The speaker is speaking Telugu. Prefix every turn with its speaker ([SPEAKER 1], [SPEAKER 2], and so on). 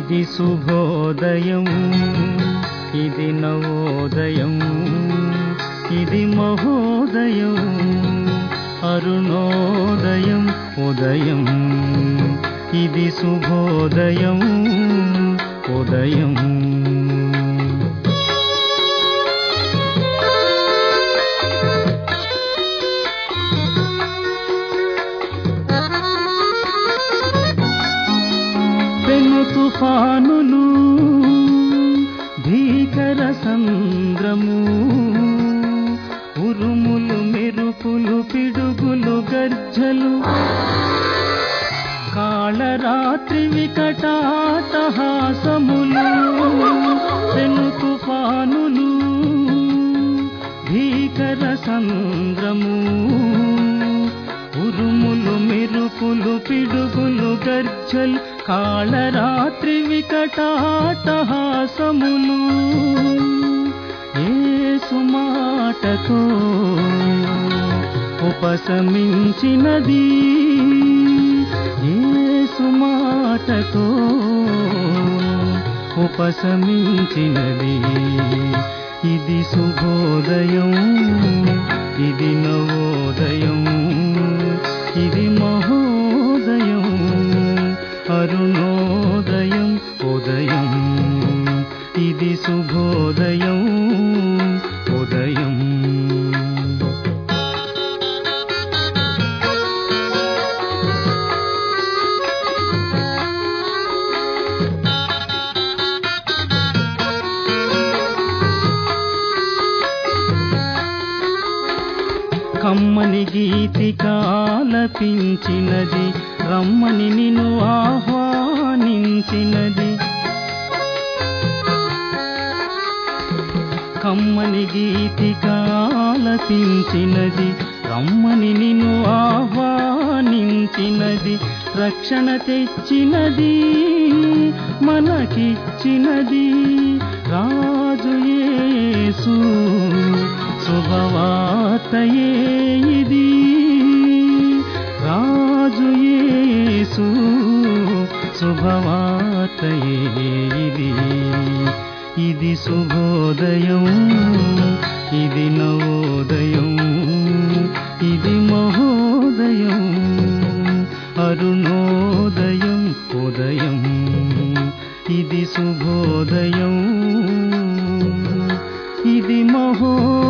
[SPEAKER 1] ఇది శుభోదయం, ఇది నవోదయం, ఇది మహోదయం, అరుణోదయం, ఉదయం. ఇది శుభోదయం, ఉదయం. పెను తుఫానులు, భీకర సంద్రము, ఉరుములు, మెరుపులు, పిడుగులు, గర్జలు, కాళరాత్రి వికటాటహాసములు. పెను తుఫానులు, భీకర సంద్రము, ఉరుములు, మెరుపులు, పిడుగులు, గర్జలు, కాళరాత్రి వికటాటహాసములు. యేసు మాటతో ఉపశమించినది, యేసు మాటతో ఉపశమించినది. ఇది శుభోదయం, ఇది నవోదయం, ఇది మహోదయం, అరుణోదయం, ఉదయం. ఇది శుభోదయం, ఉదయం. కమ్మని గీతికాలపించినది, రమ్మని నిన్ను ఆహ్వానించినది. కమ్మని గీతికాలపించినది, రమ్మని నిన్ను ఆహ్వానించినది. రక్షణ తెచ్చినది, మనకిచ్చినది రాజు యేసు. శుభవార్తయే ఇది, రాజు యేసు. శుభవార్తయే ఇది. ఇది శుభోదయం, ఇది నవోదయం, ఇది మహోదయం, అరుణోదయం, ఉదయం. ఇది శుభోదయం, ఇది మహోదయం.